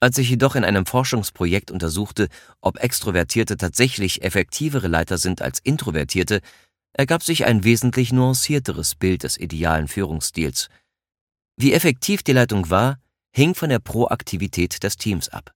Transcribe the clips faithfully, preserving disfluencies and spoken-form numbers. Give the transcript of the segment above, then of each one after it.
Als sich jedoch in einem Forschungsprojekt untersuchte, ob Extrovertierte tatsächlich effektivere Leiter sind als Introvertierte, ergab sich ein wesentlich nuancierteres Bild des idealen Führungsstils. Wie effektiv die Leitung war, hing von der Proaktivität des Teams ab.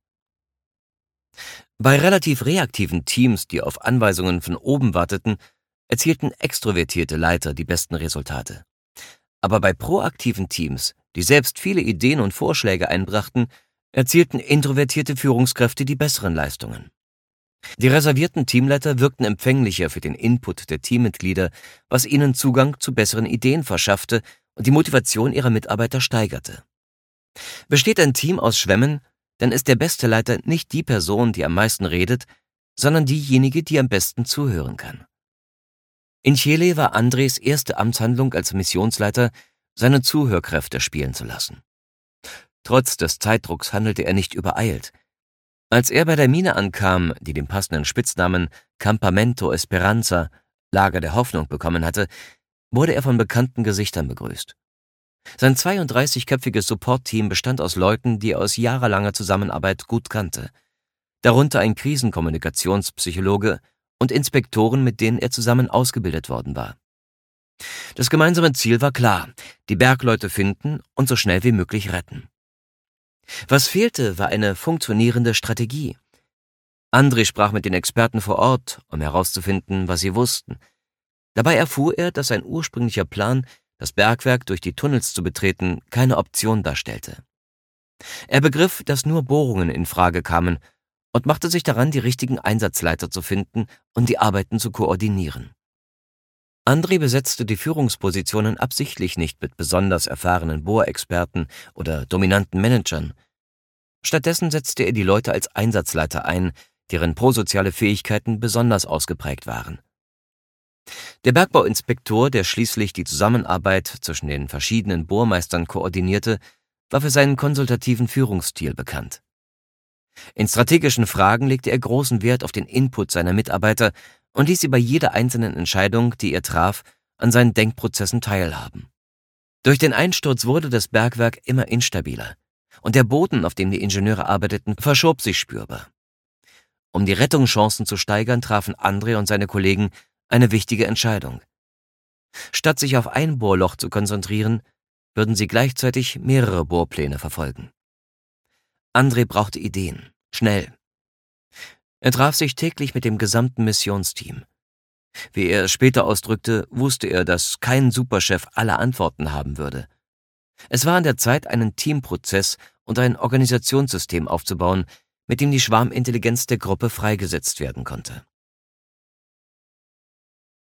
Bei relativ reaktiven Teams, die auf Anweisungen von oben warteten, erzielten extrovertierte Leiter die besten Resultate. Aber bei proaktiven Teams, die selbst viele Ideen und Vorschläge einbrachten, erzielten introvertierte Führungskräfte die besseren Leistungen. Die reservierten Teamleiter wirkten empfänglicher für den Input der Teammitglieder, was ihnen Zugang zu besseren Ideen verschaffte und die Motivation ihrer Mitarbeiter steigerte. Besteht ein Team aus Schwämmen, dann ist der beste Leiter nicht die Person, die am meisten redet, sondern diejenige, die am besten zuhören kann. In Chile war Andres erste Amtshandlung als Missionsleiter, seine Zuhörkräfte spielen zu lassen. Trotz des Zeitdrucks handelte er nicht übereilt. Als er bei der Mine ankam, die den passenden Spitznamen Campamento Esperanza, Lager der Hoffnung, bekommen hatte, wurde er von bekannten Gesichtern begrüßt. Sein zweiunddreißigköpfiges Support-Team bestand aus Leuten, die er aus jahrelanger Zusammenarbeit gut kannte, darunter ein Krisenkommunikationspsychologe und Inspektoren, mit denen er zusammen ausgebildet worden war. Das gemeinsame Ziel war klar: die Bergleute finden und so schnell wie möglich retten. Was fehlte, war eine funktionierende Strategie. André sprach mit den Experten vor Ort, um herauszufinden, was sie wussten. Dabei erfuhr er, dass sein ursprünglicher Plan, das Bergwerk durch die Tunnels zu betreten, keine Option darstellte. Er begriff, dass nur Bohrungen in Frage kamen und machte sich daran, die richtigen Einsatzleiter zu finden und die Arbeiten zu koordinieren. André besetzte die Führungspositionen absichtlich nicht mit besonders erfahrenen Bohrexperten oder dominanten Managern. Stattdessen setzte er die Leute als Einsatzleiter ein, deren prosoziale Fähigkeiten besonders ausgeprägt waren. Der Bergbauinspektor, der schließlich die Zusammenarbeit zwischen den verschiedenen Bohrmeistern koordinierte, war für seinen konsultativen Führungsstil bekannt. In strategischen Fragen legte er großen Wert auf den Input seiner Mitarbeiter und ließ sie bei jeder einzelnen Entscheidung, die er traf, an seinen Denkprozessen teilhaben. Durch den Einsturz wurde das Bergwerk immer instabiler und der Boden, auf dem die Ingenieure arbeiteten, verschob sich spürbar. Um die Rettungschancen zu steigern, trafen André und seine Kollegen eine wichtige Entscheidung. Statt sich auf ein Bohrloch zu konzentrieren, würden sie gleichzeitig mehrere Bohrpläne verfolgen. André brauchte Ideen, schnell. Er traf sich täglich mit dem gesamten Missionsteam. Wie er es später ausdrückte, wusste er, dass kein Superchef alle Antworten haben würde. Es war an der Zeit, einen Teamprozess und ein Organisationssystem aufzubauen, mit dem die Schwarmintelligenz der Gruppe freigesetzt werden konnte.